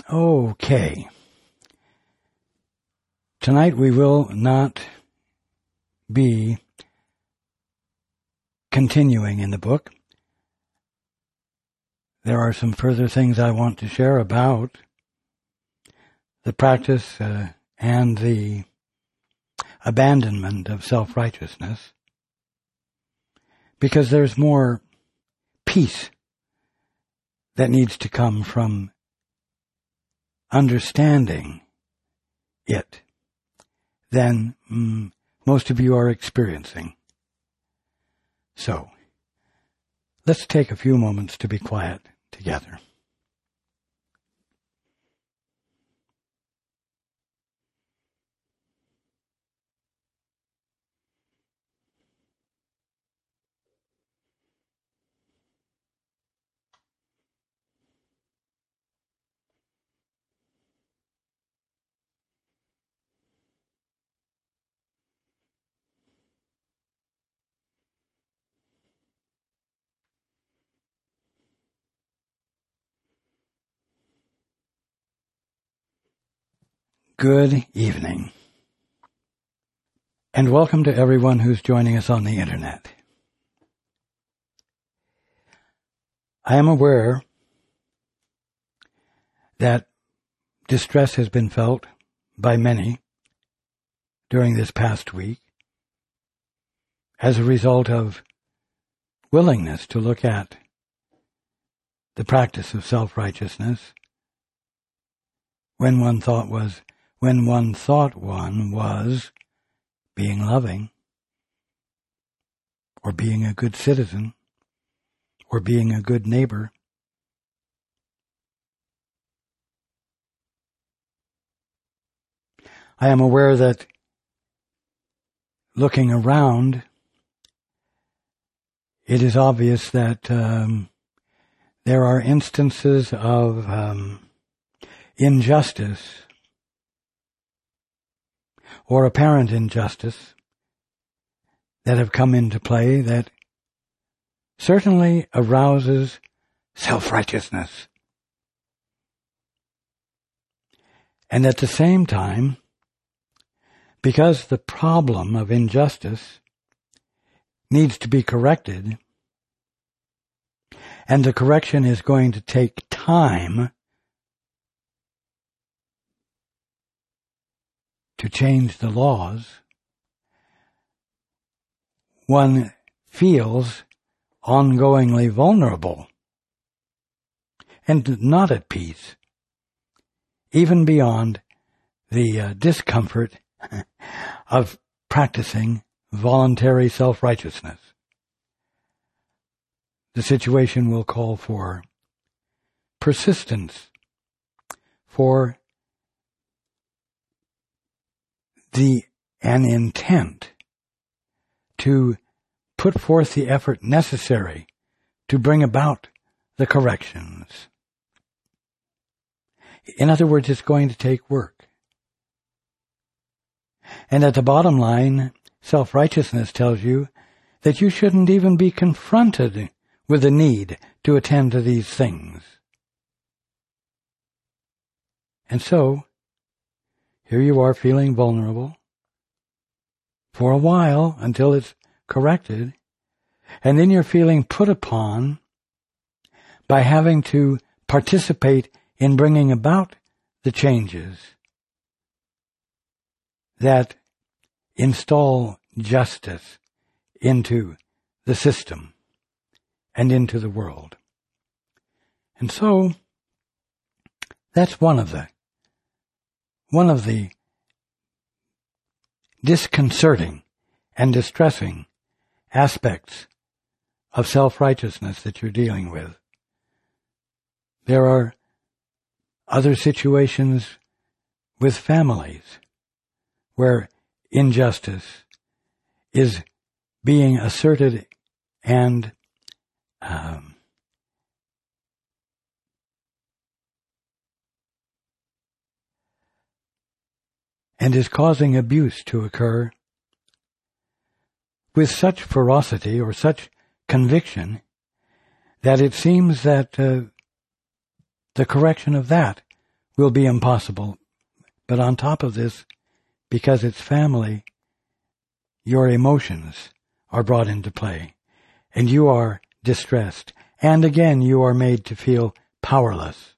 Okay. Tonight we will not be continuing in the book. There are some further things I want to share about the practice and the abandonment of self-righteousness, because there's more peace that needs to come from understanding it than most of you are experiencing. So, let's take a few moments to be quiet together. Good evening, and welcome to everyone who's joining us on the internet. I am aware that distress has been felt by many during this past week as a result of willingness to look at the practice of self-righteousness when one thought one was being loving, or being a good citizen, or being a good neighbor. I am aware that looking around, it is obvious that there are instances of injustice or apparent injustice that have come into play that certainly arouses self-righteousness. And at the same time, because the problem of injustice needs to be corrected, and the correction is going to take time to change the laws, one feels ongoingly vulnerable and not at peace, even beyond the discomfort of practicing voluntary self-righteousness. The situation will call for persistence, for an intent to put forth the effort necessary to bring about the corrections. In other words, it's going to take work. And at the bottom line, self-righteousness tells you that you shouldn't even be confronted with the need to attend to these things. And so, here you are feeling vulnerable for a while until it's corrected, and then you're feeling put upon by having to participate in bringing about the changes that install justice into the system and into the world. And so, that's one of the disconcerting and distressing aspects of self-righteousness that you're dealing with. There are other situations with families where injustice is being asserted and is causing abuse to occur with such ferocity or such conviction that it seems that the correction of that will be impossible. But on top of this, because it's family, your emotions are brought into play, and you are distressed. And again, you are made to feel powerless.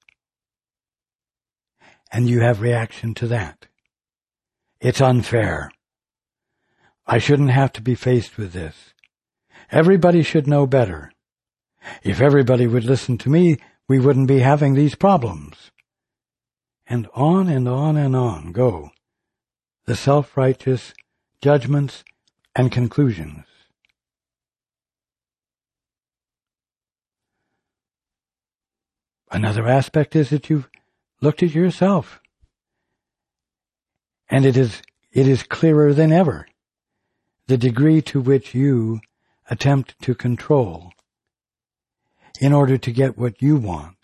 And you have reaction to that. It's unfair. I shouldn't have to be faced with this. Everybody should know better. If everybody would listen to me, we wouldn't be having these problems. And on and on and on go the self-righteous judgments and conclusions. Another aspect is that you've looked at yourself, and it is clearer than ever the degree to which you attempt to control in order to get what you want,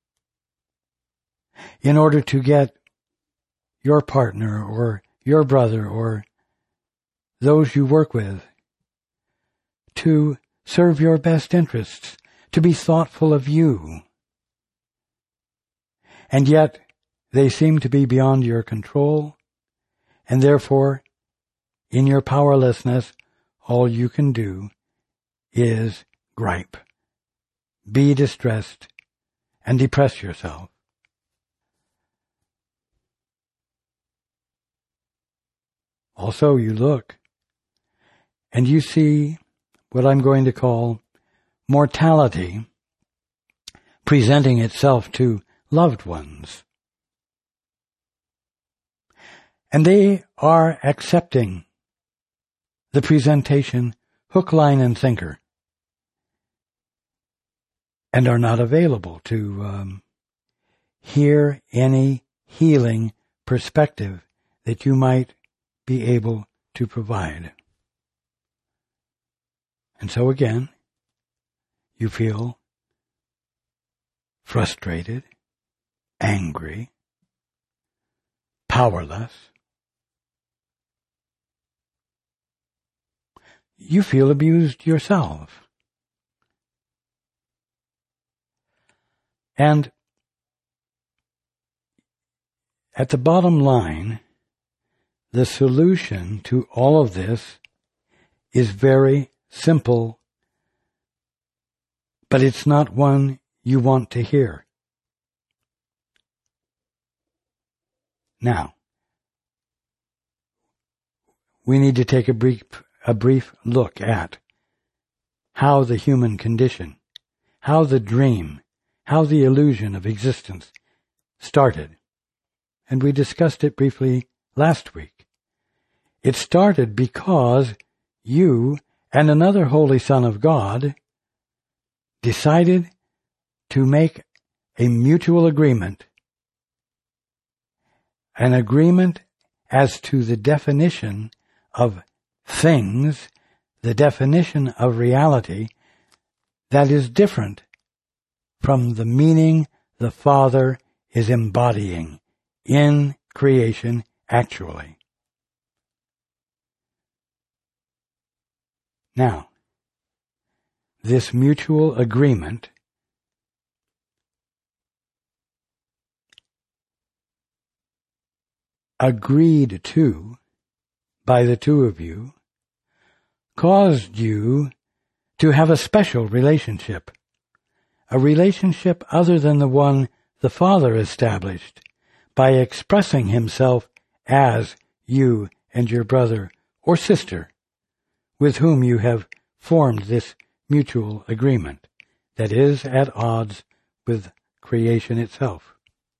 in order to get your partner or your brother or those you work with to serve your best interests, to be thoughtful of you. And yet they seem to be beyond your control, and therefore, in your powerlessness, all you can do is gripe, be distressed, and depress yourself. Also, you look, and you see what I'm going to call mortality presenting itself to loved ones. And they are accepting the presentation hook, line, and sinker, and are not available to hear any healing perspective that you might be able to provide. And so again, you feel frustrated, angry, powerless. You feel abused yourself. And at the bottom line, the solution to all of this is very simple, but it's not one you want to hear. Now, we need to take a brief look at how the human condition, how the dream, how the illusion of existence started. And we discussed it briefly last week. It started because you and another Holy Son of God decided to make a mutual agreement, an agreement as to the definition of things, the definition of reality that is different from the meaning the Father is embodying in creation actually. Now, this mutual agreement agreed to by the two of you caused you to have a special relationship, a relationship other than the one the Father established by expressing himself as you and your brother or sister with whom you have formed this mutual agreement that is at odds with creation itself.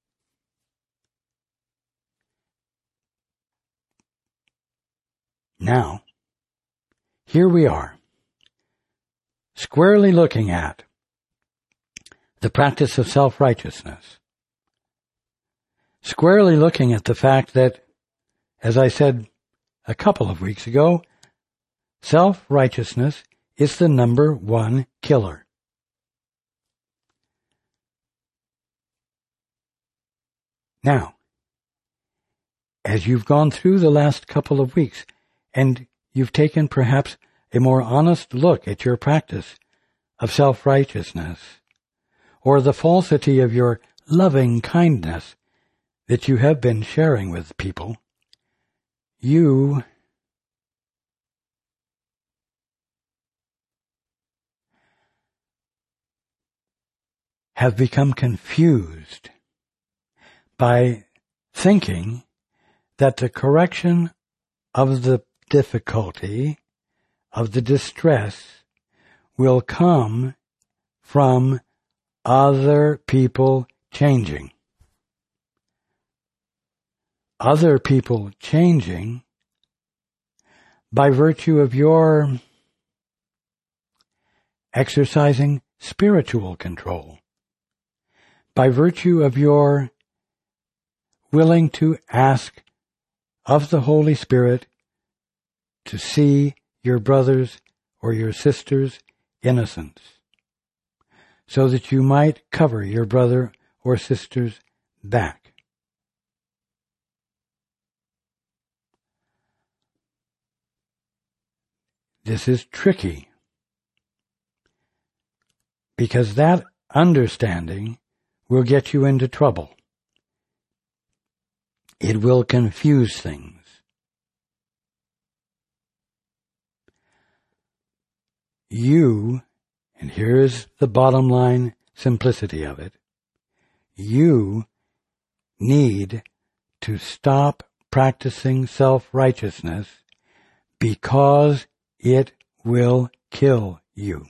Now, here we are, squarely looking at the practice of self-righteousness, squarely looking at the fact that, as I said a couple of weeks ago, self-righteousness is the number one killer. Now, as you've gone through the last couple of weeks, and you've taken perhaps a more honest look at your practice of self-righteousness, or the falsity of your loving kindness that you have been sharing with people, you have become confused by thinking that the correction of the difficulty, of the distress, will come from other people changing. Other people changing by virtue of your exercising spiritual control, by virtue of your willing to ask of the Holy Spirit to see your brother's or your sister's innocence, so that you might cover your brother or sister's back. This is tricky, because that understanding will get you into trouble. It will confuse things. You, and here is the bottom line simplicity of it, you need to stop practicing self-righteousness because it will kill you.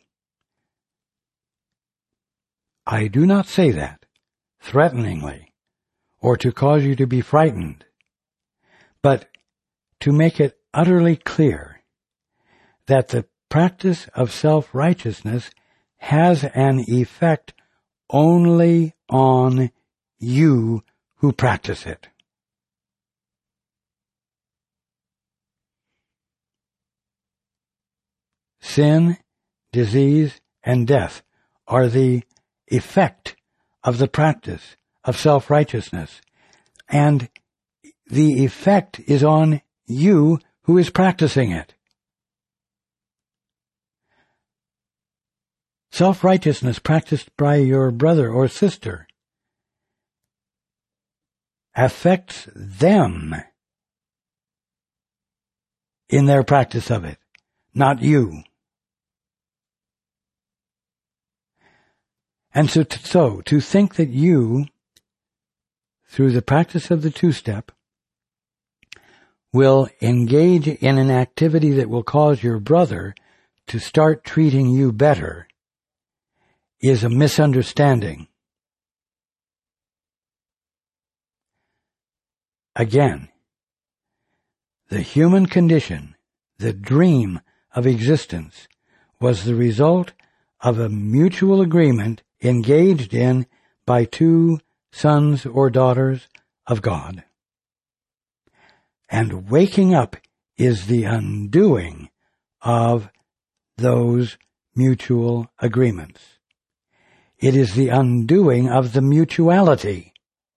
I do not say that threateningly or to cause you to be frightened, but to make it utterly clear that the practice of self-righteousness has an effect only on you who practice it. Sin, disease, and death are the effect of the practice of self-righteousness, and the effect is on you who is practicing it. Self-righteousness practiced by your brother or sister affects them in their practice of it, not you. And so to think that you, through the practice of the two-step, will engage in an activity that will cause your brother to start treating you better is a misunderstanding. Again, the human condition, the dream of existence, was the result of a mutual agreement engaged in by two sons or daughters of God. And waking up is the undoing of those mutual agreements. It is the undoing of the mutuality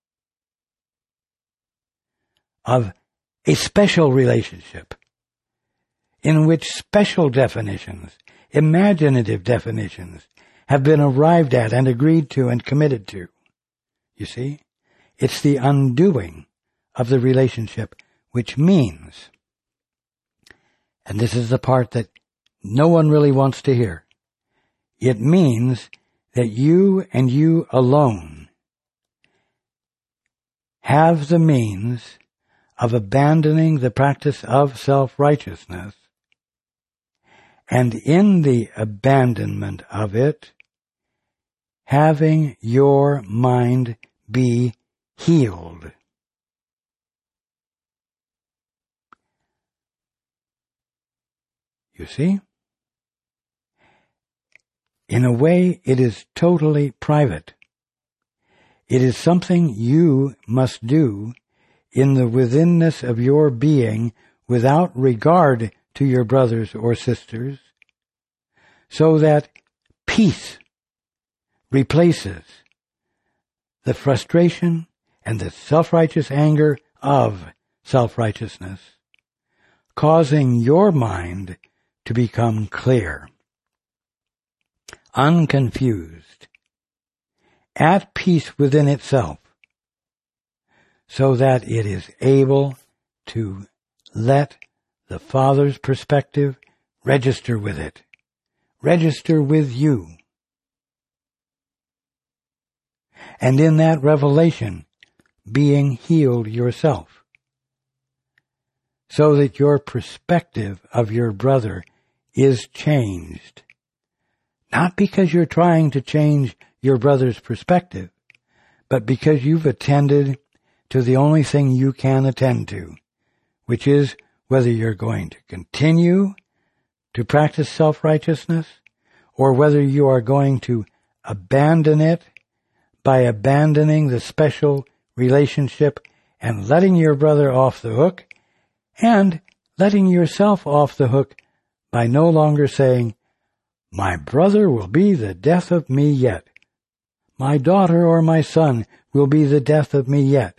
of a special relationship in which special definitions, imaginative definitions, have been arrived at and agreed to and committed to. You see? It's the undoing of the relationship, which means, and this is the part that no one really wants to hear, it means that you and you alone have the means of abandoning the practice of self-righteousness, and in the abandonment of it, having your mind be healed. You see? In a way, it is totally private. It is something you must do in the withinness of your being without regard to your brothers or sisters, so that peace replaces the frustration and the self-righteous anger of self-righteousness, causing your mind to become clear, unconfused, at peace within itself, so that it is able to let the Father's perspective register with it, register with you. And in that revelation, being healed yourself, so that your perspective of your brother is changed. Not because you're trying to change your brother's perspective, but because you've attended to the only thing you can attend to, which is whether you're going to continue to practice self-righteousness or whether you are going to abandon it by abandoning the special relationship and letting your brother off the hook and letting yourself off the hook by no longer saying, "My brother will be the death of me yet. My daughter or my son will be the death of me yet."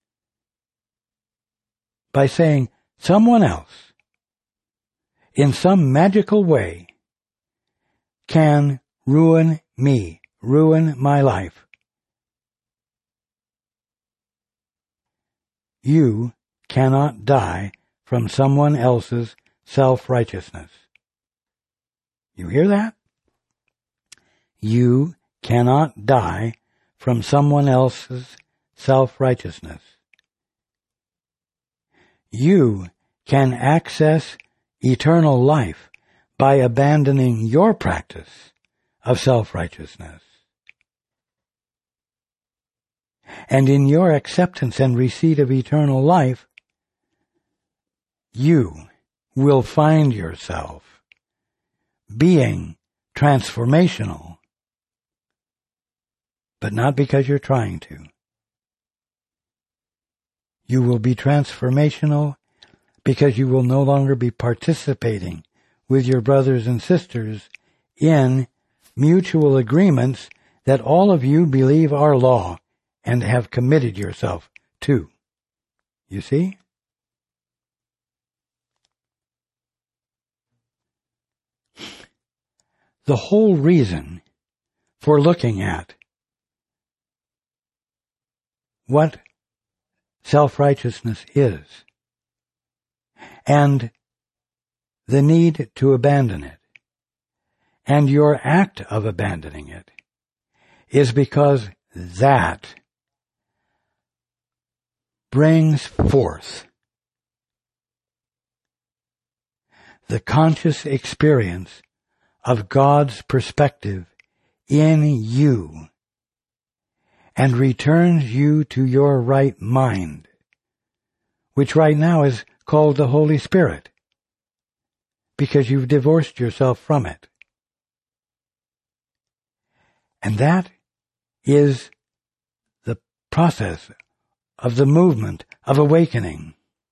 By saying, someone else, in some magical way, can ruin me, ruin my life. You cannot die from someone else's self-righteousness. You hear that? You cannot die from someone else's self-righteousness. You can access eternal life by abandoning your practice of self-righteousness. And in your acceptance and receipt of eternal life, you will find yourself being transformational, but not because you're trying to. You will be transformational because you will no longer be participating with your brothers and sisters in mutual agreements that all of you believe are law and have committed yourself to. You see? The whole reason for looking at what self-righteousness is and the need to abandon it and your act of abandoning it is because that brings forth the conscious experience of God's perspective in you and returns you to your right mind, which right now is called the Holy Spirit, because you've divorced yourself from it. And that is the process of the movement of awakening.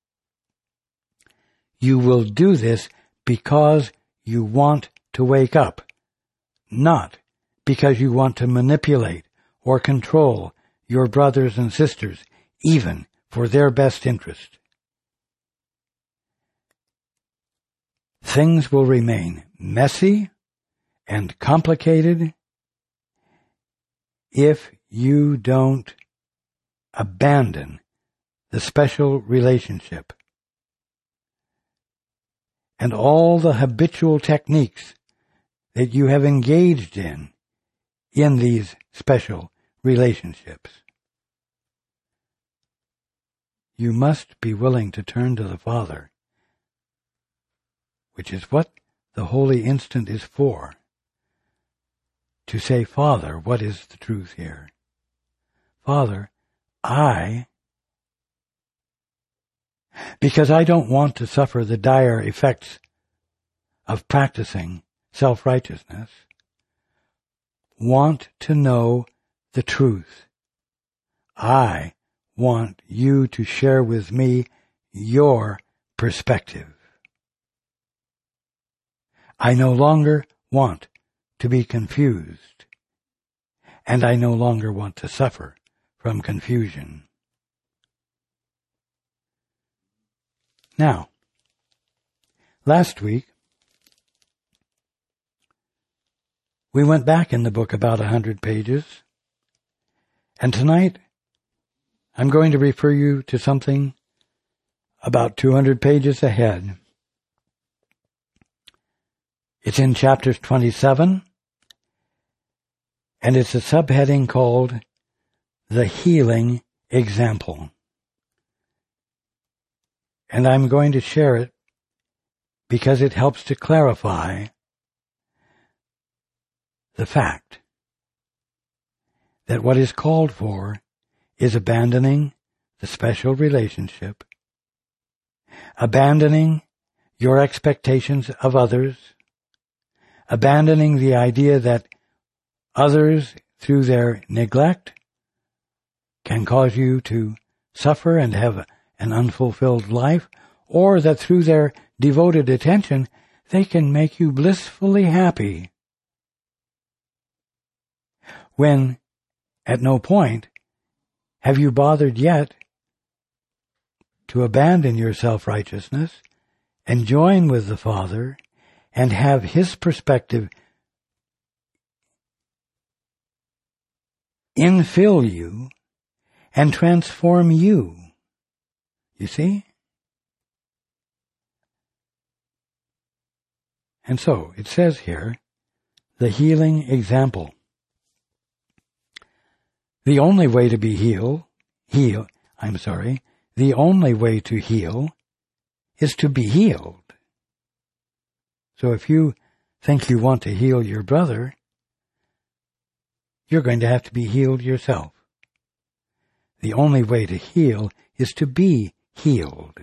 You will do this because you want to wake up, not because you want to manipulate or control your brothers and sisters, even for their best interest. Things will remain messy and complicated if you don't abandon the special relationship and all the habitual techniques that you have engaged in these special relationships. You must be willing to turn to the Father, which is what the holy instant is for, to say, "Father, what is the truth here? Father, because I don't want to suffer the dire effects of practicing self-righteousness, want to know the truth. I want you to share with me your perspective. I no longer want to be confused, and I no longer want to suffer from confusion." Now, last week, we went back in the book about 100 pages, and tonight I'm going to refer you to something about 200 pages ahead. It's in chapter 27, and it's a subheading called The Healing Example. And I'm going to share it because it helps to clarify the fact that what is called for is abandoning the special relationship, abandoning your expectations of others, abandoning the idea that others, through their neglect, can cause you to suffer and have an unfulfilled life, or that through their devoted attention, they can make you blissfully happy. When, at no point, have you bothered yet to abandon your self-righteousness and join with the Father and have His perspective infill you and transform you. You see? And so, it says here, the healing example. The only way to be the only way to heal is to be healed. So if you think you want to heal your brother, you're going to have to be healed yourself. The only way to heal is to be healed.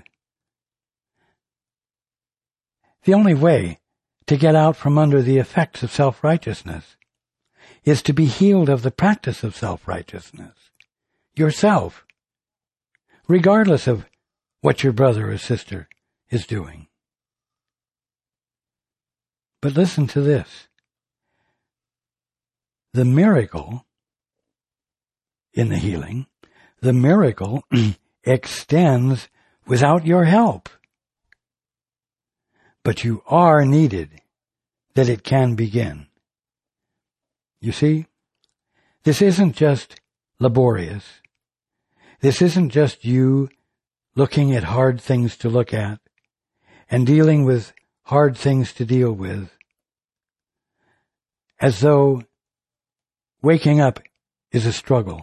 The only way to get out from under the effects of self-righteousness is to be healed of the practice of self-righteousness, yourself, regardless of what your brother or sister is doing. But listen to this. The miracle in the healing, the miracle extends without your help. But you are needed that it can begin. You see, this isn't just laborious. This isn't just you looking at hard things to look at and dealing with hard things to deal with, as though waking up is a struggle.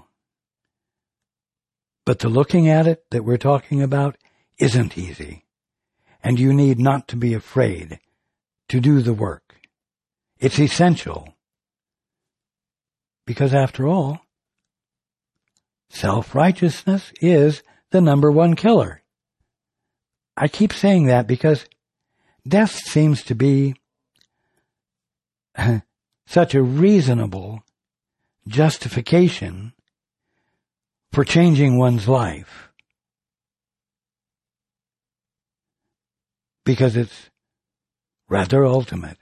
But the looking at it that we're talking about isn't easy, and you need not to be afraid to do the work. It's essential. Because after all, self-righteousness is the number one killer. I keep saying that because death seems to be such a reasonable justification for changing one's life. Because it's rather ultimate.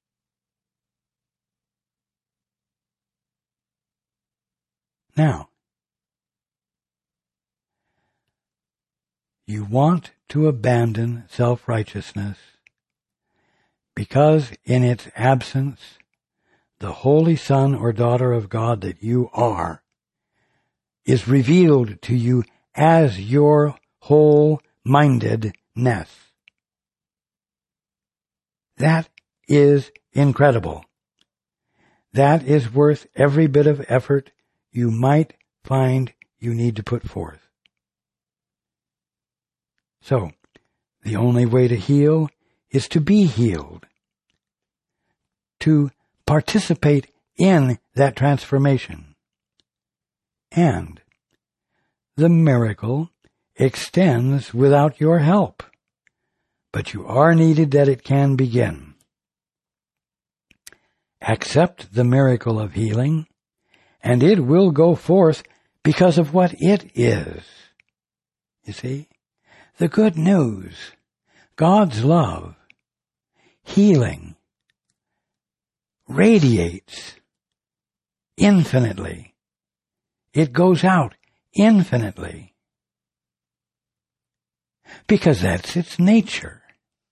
Now, you want to abandon self-righteousness because in its absence, the holy son or daughter of God that you are is revealed to you as your whole-mindedness. That is incredible. That is worth every bit of effort you might find you need to put forth. So, the only way to heal is to be healed, to participate in that transformation. And the miracle extends without your help, but you are needed that it can begin. Accept the miracle of healing, and it will go forth because of what it is. You see? The good news, God's love, healing, radiates infinitely. It goes out infinitely. Because that's its nature.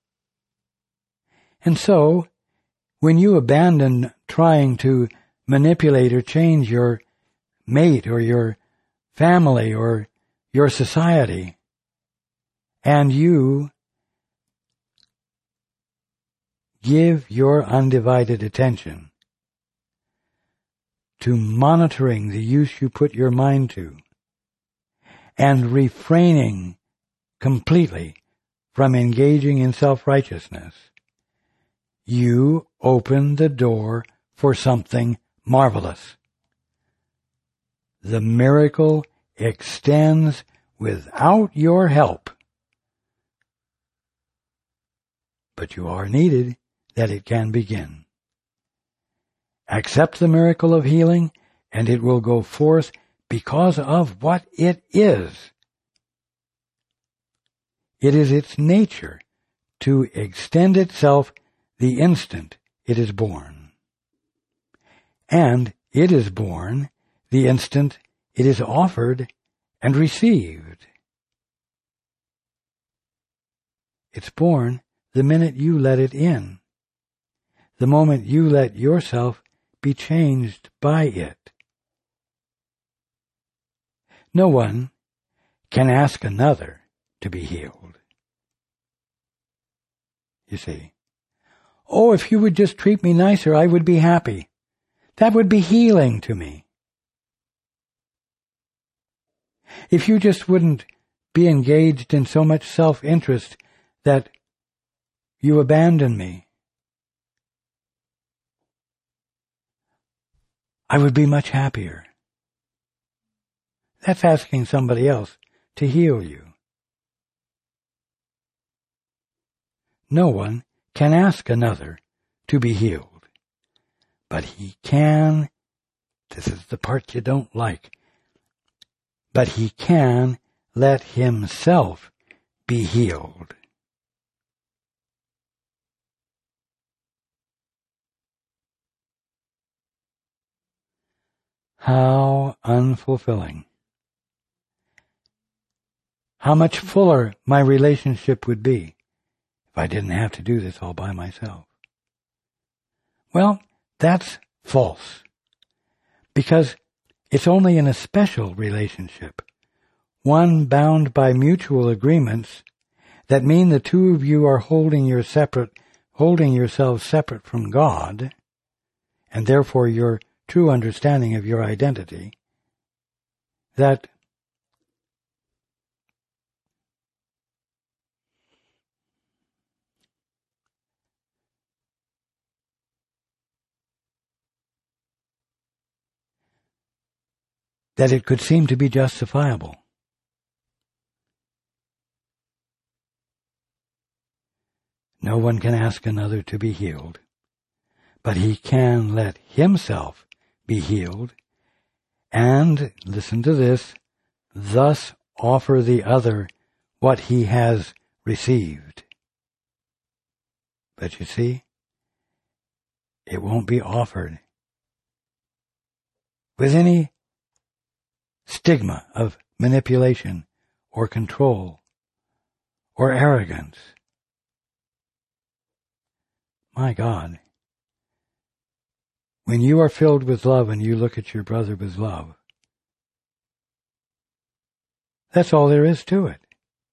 And so, when you abandon trying to manipulate or change your mate or your family or your society, and you give your undivided attention to monitoring the use you put your mind to and refraining completely from engaging in self-righteousness, you open the door for something marvelous. The miracle extends without your help, but you are needed that it can begin. Accept the miracle of healing, and it will go forth because of what it is. It is its nature to extend itself the instant it is born. And it is born the instant it is offered and received. It's born the minute you let it in, the moment you let yourself be changed by it. No one can ask another to be healed. You see, oh, if you would just treat me nicer, I would be happy. That would be healing to me. If you just wouldn't be engaged in so much self-interest that you abandon me, I would be much happier. That's asking somebody else to heal you. No one can ask another to be healed, but he can, this is the part you don't like, but he can let himself be healed. How unfulfilling. How much fuller my relationship would be if I didn't have to do this all by myself. Well, that's false, because it's only in a special relationship, one bound by mutual agreements that mean the two of you are holding yourselves separate from God, and therefore your true understanding of your identity, that it could seem to be justifiable. No one can ask another to be healed, but he can let himself be healed, and, listen to this, thus offer the other what he has received. But you see, it won't be offered with any stigma of manipulation or control or arrogance. My God, when you are filled with love and you look at your brother with love, that's all there is to it.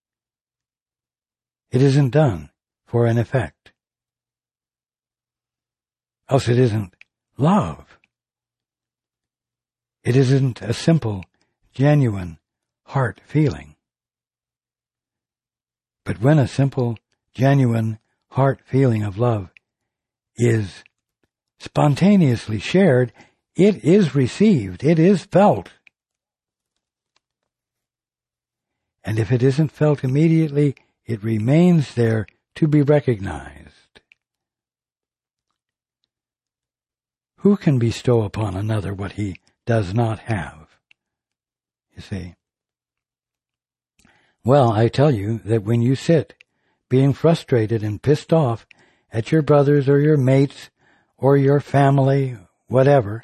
It isn't done for an effect. Else it isn't love. It isn't a simple, genuine heart feeling. But when a simple, genuine heart feeling of love is spontaneously shared, it is received, it is felt. And if it isn't felt immediately, it remains there to be recognized. Who can bestow upon another what he does not have? You see. Well, I tell you that when you sit being frustrated and pissed off at your brothers or your mates or your family, whatever,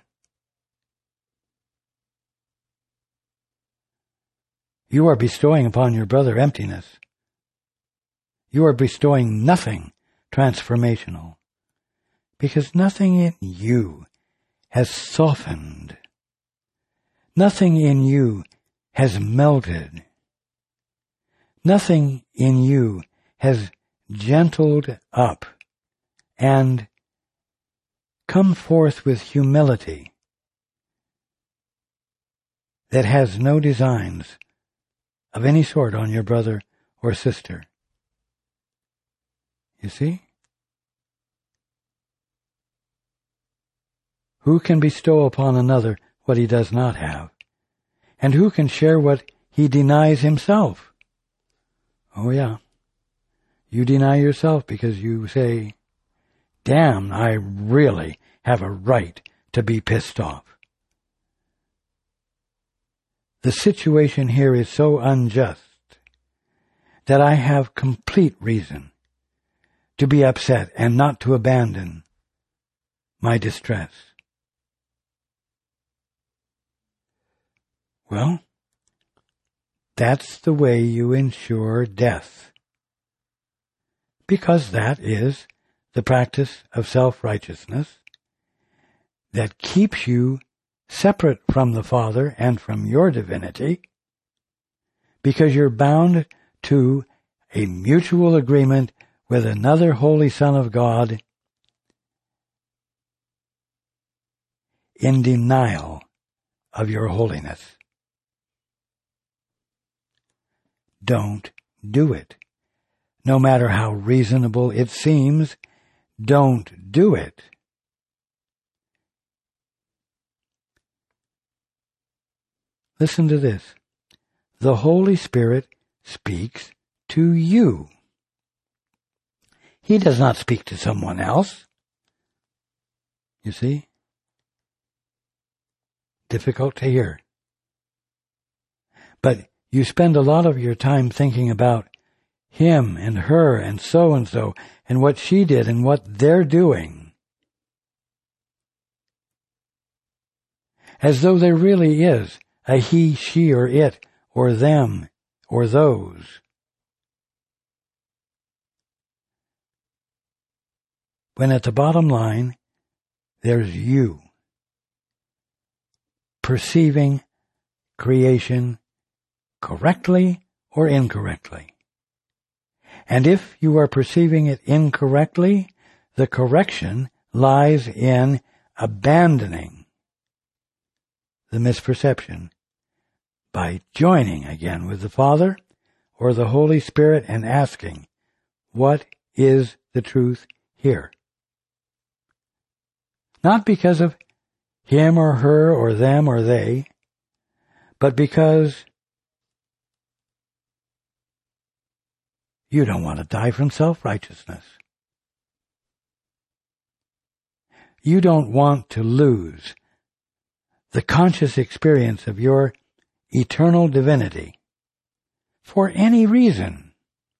you are bestowing upon your brother emptiness. You are bestowing nothing transformational, because nothing in you has softened. Nothing in you has melted. Nothing in you has gentled up and come forth with humility that has no designs of any sort on your brother or sister. You see? Who can bestow upon another what he does not have? And who can share what he denies himself? Oh yeah. You deny yourself because you say, damn, I really have a right to be pissed off. The situation here is so unjust that I have complete reason to be upset and not to abandon my distress. Well, that's the way you ensure death, because that is the practice of self-righteousness that keeps you separate from the Father and from your divinity, because you're bound to a mutual agreement with another Holy Son of God in denial of your holiness. Don't do it. No matter how reasonable it seems, don't do it. Listen to this. The Holy Spirit speaks to you. He does not speak to someone else. You see? Difficult to hear. But you spend a lot of your time thinking about him and her and so and what she did and what they're doing, as though there really is a he, she, or it, or them, or those. When at the bottom line, there's you, perceiving creation correctly or incorrectly. And if you are perceiving it incorrectly, the correction lies in abandoning the misperception by joining again with the Father or the Holy Spirit and asking, what is the truth here? Not because of him or her or them or they, but because you don't want to die from self-righteousness. You don't want to lose the conscious experience of your eternal divinity for any reason.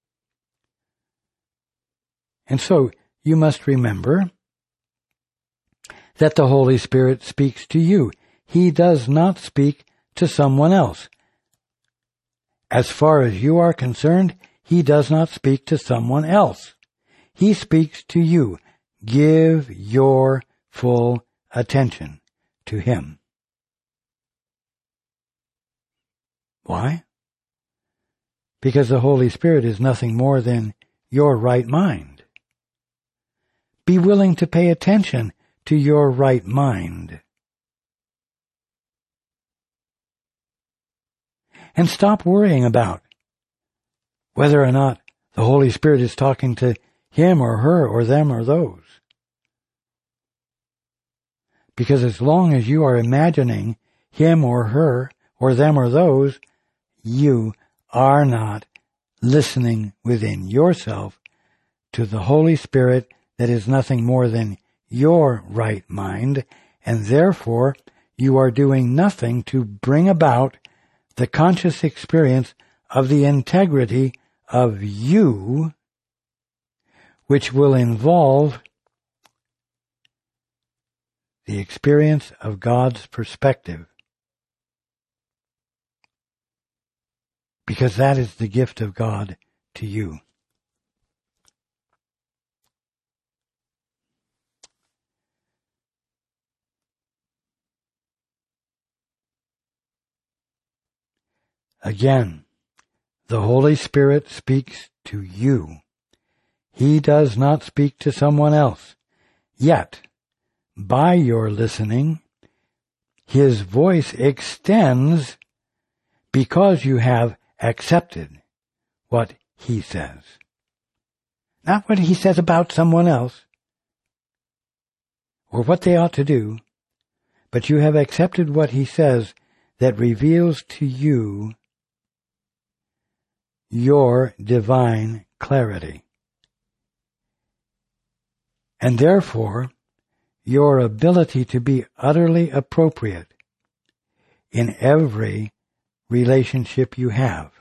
And so you must remember that the Holy Spirit speaks to you. He does not speak to someone else. As far as you are concerned, he does not speak to someone else. He speaks to you. Give your full attention to him. Why? Because the Holy Spirit is nothing more than your right mind. Be willing to pay attention to your right mind. And stop worrying about whether or not the Holy Spirit is talking to him or her or them or those. Because as long as you are imagining him or her or them or those, you are not listening within yourself to the Holy Spirit that is nothing more than your right mind, and therefore you are doing nothing to bring about the conscious experience of the integrity of you, which will involve the experience of God's perspective. Because that is the gift of God to you. Again, The Holy Spirit speaks to you. He does not speak to someone else. Yet, by your listening, His voice extends because you have accepted what He says. Not what He says about someone else or what they ought to do, but you have accepted what He says that reveals to you your divine clarity. And therefore, your ability to be utterly appropriate in every relationship you have.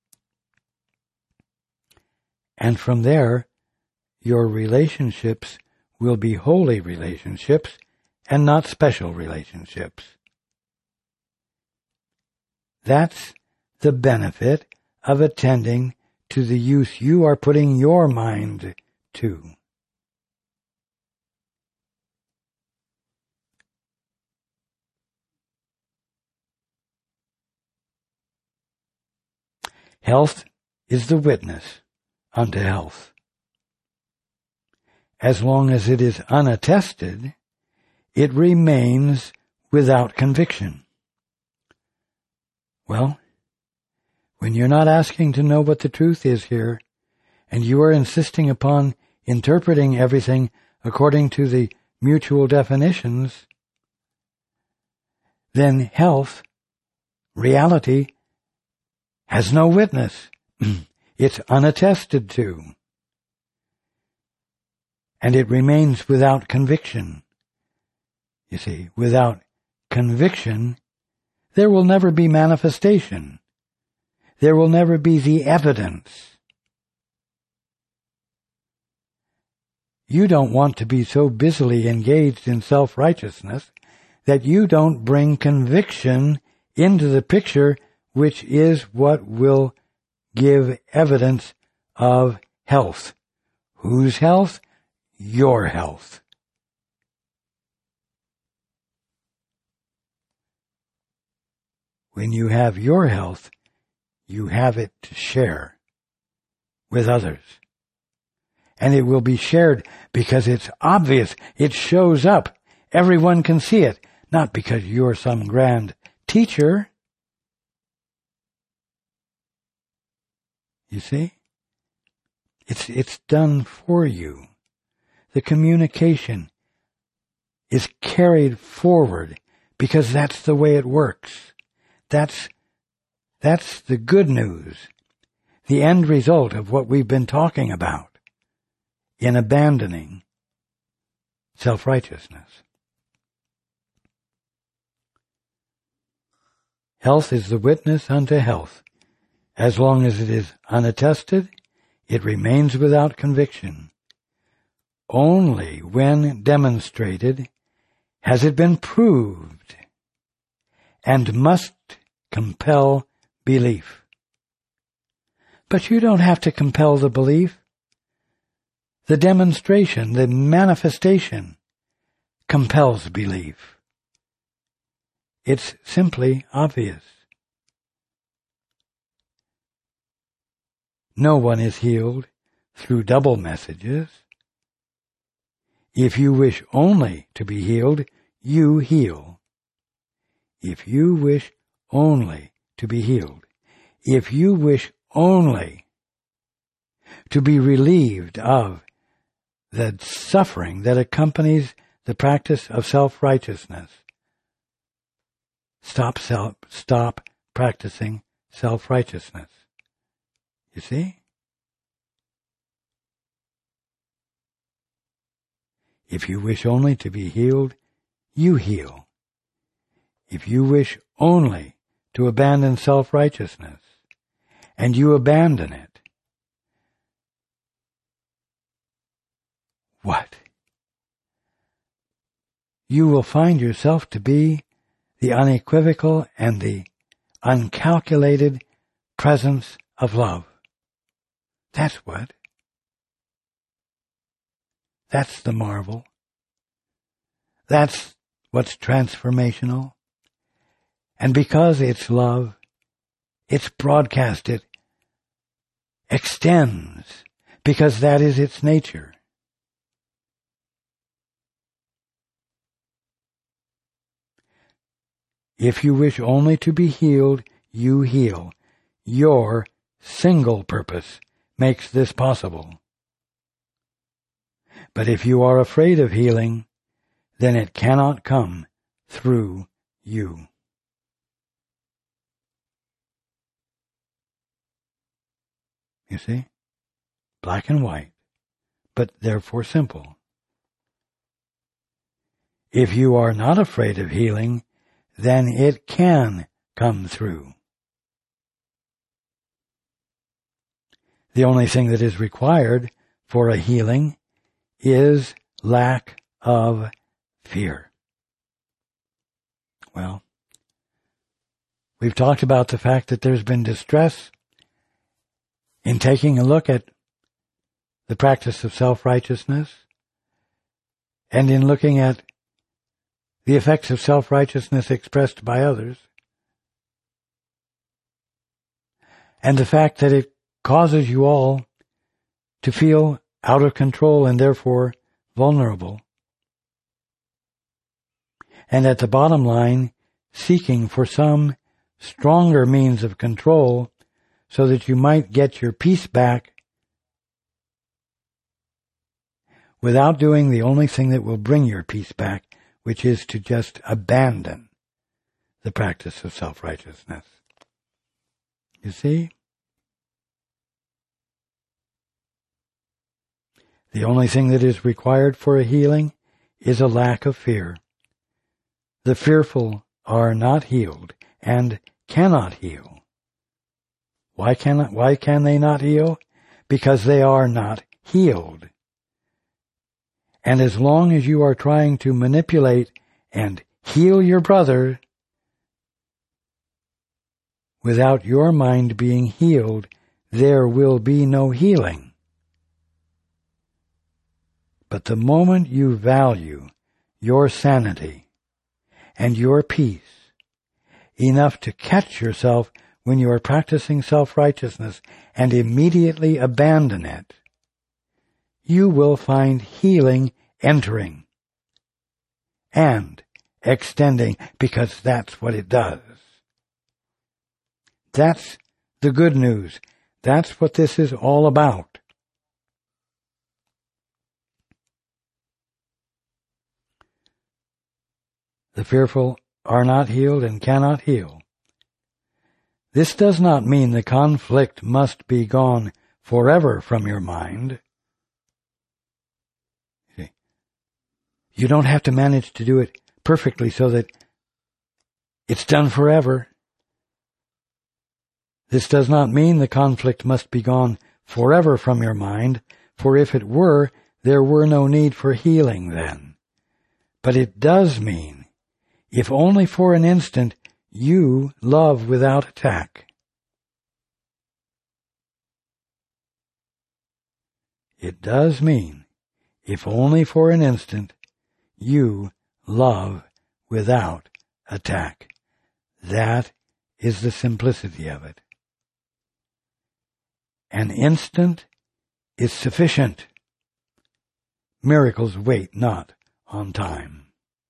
And from there, your relationships will be holy relationships and not special relationships. That's the benefit of attending to the use you are putting your mind to. Health is the witness unto health. As long as it is unattested, it remains without conviction. Well, when you're not asking to know what the truth is here, and you are insisting upon interpreting everything according to the mutual definitions, then health, reality, has no witness. It's unattested to. And it remains without conviction. You see, without conviction, there will never be manifestation. There will never be the evidence. You don't want to be so busily engaged in self-righteousness that you don't bring conviction into the picture, which is what will give evidence of health. Whose health? Your health. When you have your health, you have it to share with others. And it will be shared because it's obvious. It shows up. Everyone can see it. Not because you're some grand teacher. You see? It's done for you. The communication is carried forward because that's the way it works. That's the good news, the end result of what we've been talking about in abandoning self-righteousness. Health is the witness unto health. As long as it is unattested, it remains without conviction. Only when demonstrated has it been proved and must compel belief. But you don't have to compel the belief. The demonstration, the manifestation, compels belief. It's simply obvious. No one is healed through double messages. If you wish only to be healed, you heal. If you wish only to be healed, if you wish only to be relieved of the suffering that accompanies the practice of self-righteousness, stop practicing self-righteousness. You see? If you wish only to be healed, you heal. If you wish only to abandon self-righteousness, and you abandon it, what? You will find yourself to be the unequivocal and the uncalculated presence of love. That's what. That's the marvel. That's what's transformational. And because it's love, it's broadcasted extends, because that is its nature. If you wish only to be healed, you heal. Your single purpose makes this possible. But if you are afraid of healing, then it cannot come through you. You see? Black and white, but therefore simple. If you are not afraid of healing, then it can come through. The only thing that is required for a healing is lack of fear. Well, we've talked about the fact that there's been distress in taking a look at the practice of self-righteousness and in looking at the effects of self-righteousness expressed by others, and the fact that it causes you all to feel out of control and therefore vulnerable. And at the bottom line, seeking for some stronger means of control so that you might get your peace back without doing the only thing that will bring your peace back, which is to just abandon the practice of self-righteousness. You see? The only thing that is required for a healing is a lack of fear. The fearful are not healed and cannot heal. Why can they not heal? Because they are not healed. And as long as you are trying to manipulate and heal your brother without your mind being healed, there will be no healing. But the moment you value your sanity and your peace enough to catch yourself when you are practicing self-righteousness and immediately abandon it, you will find healing entering and extending, because that's what it does. That's the good news. That's what this is all about. The fearful are not healed and cannot heal. This does not mean the conflict must be gone forever from your mind. You don't have to manage to do it perfectly so that it's done forever. This does not mean the conflict must be gone forever from your mind, for if it were, there were no need for healing then. But it does mean, if only for an instant, you love without attack. It does mean, if only for an instant, you love without attack. That is the simplicity of it. An instant is sufficient. Miracles wait not on time.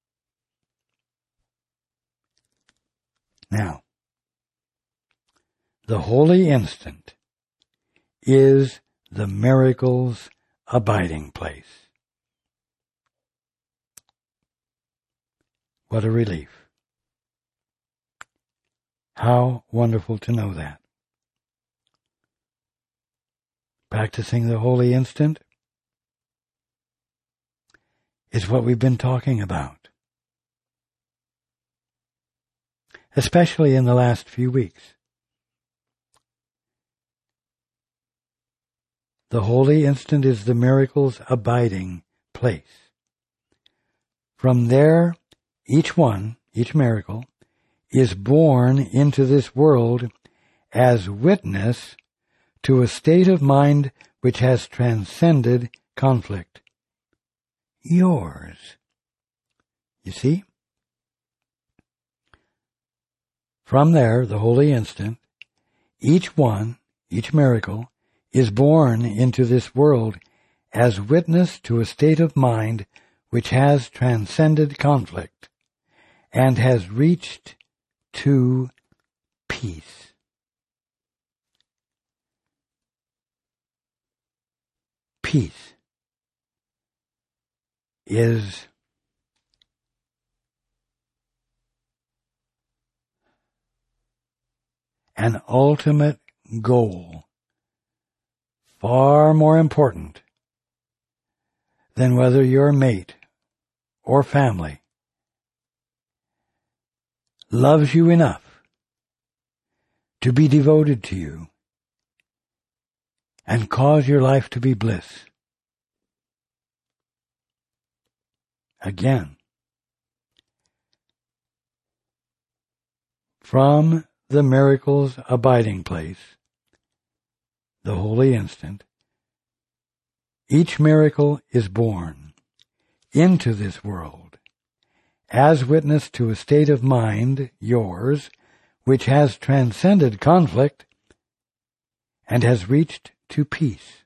Now, the holy instant is the miracle's abiding place. What a relief. How wonderful to know that. Practicing the holy instant is what we've been talking about, especially in the last few weeks. The holy instant is the miracle's abiding place. From there, each miracle, is born into this world as witness to a state of mind which has transcended conflict. Yours. You see? From there, the holy instant, each miracle, is born into this world as witness to a state of mind which has transcended conflict and has reached to peace. Peace is an ultimate goal, far more important than whether your mate or family loves you enough to be devoted to you and cause your life to be bliss. Again, from the miracle's abiding place, the holy instant, each miracle is born into this world as witness to a state of mind, yours, which has transcended conflict and has reached to peace.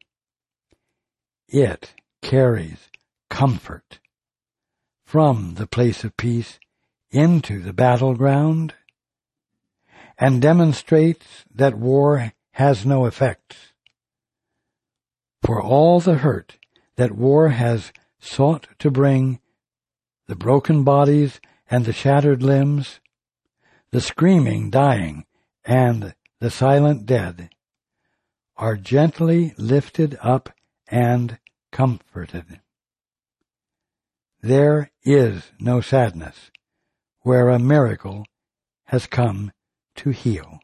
It carries comfort from the place of peace into the battleground and demonstrates that war has no effects. For all the hurt that war has sought to bring, the broken bodies and the shattered limbs, the screaming dying and the silent dead, are gently lifted up and comforted. There is no sadness where a miracle has come to heal.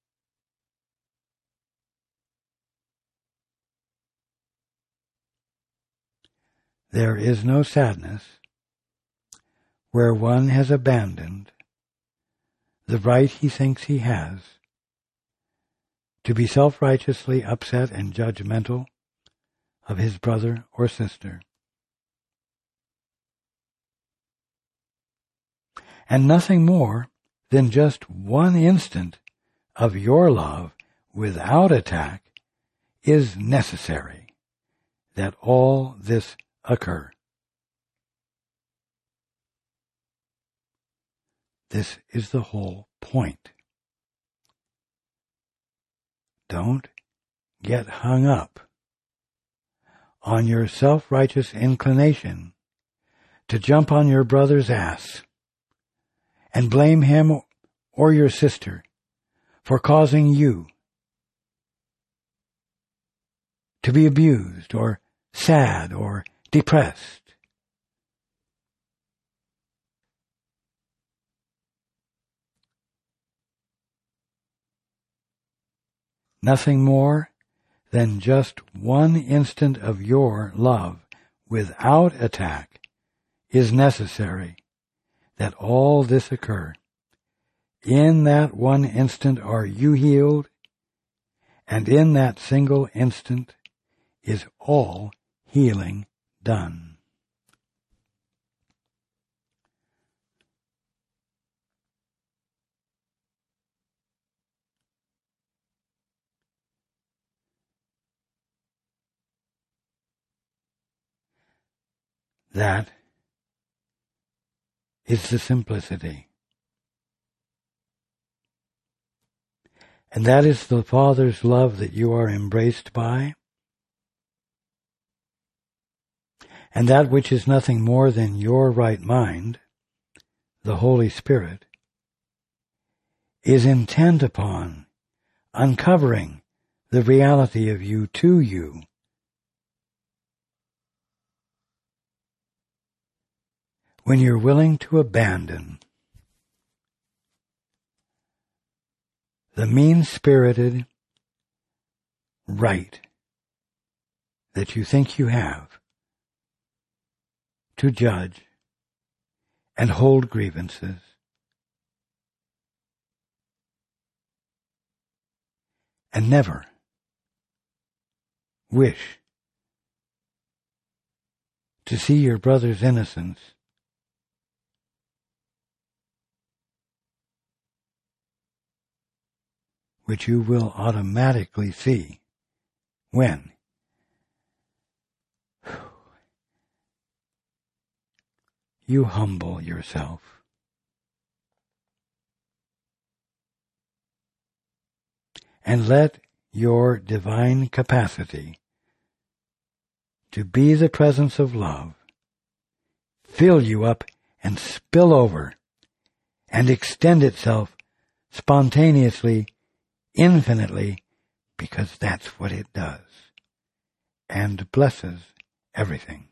There is no sadness where one has abandoned the right he thinks he has to be self-righteously upset and judgmental of his brother or sister. And nothing more than just one instant of your love without attack is necessary that all this occur. This is the whole point. Don't get hung up on your self-righteous inclination to jump on your brother's ass and blame him or your sister for causing you to be abused or sad or depressed. Nothing more than just one instant of your love without attack is necessary that all this occur. In that one instant are you healed, and in that single instant is all healing done. That is the simplicity. And that is the Father's love that you are embraced by. And that which is nothing more than your right mind, the Holy Spirit, is intent upon uncovering the reality of you to you. When you're willing to abandon the mean-spirited right that you think you have to judge and hold grievances, and never wish to see your brother's innocence, which you will automatically see when you humble yourself and let your divine capacity to be the presence of love fill you up and spill over and extend itself spontaneously, infinitely, because that's what it does, and blesses everything.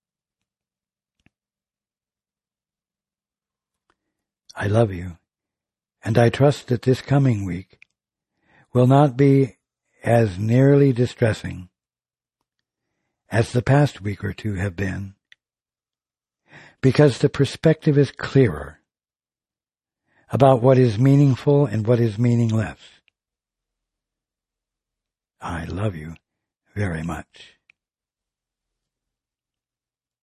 I love you, and I trust that this coming week will not be as nearly distressing as the past week or two have been, because the perspective is clearer about what is meaningful and what is meaningless. I love you very much.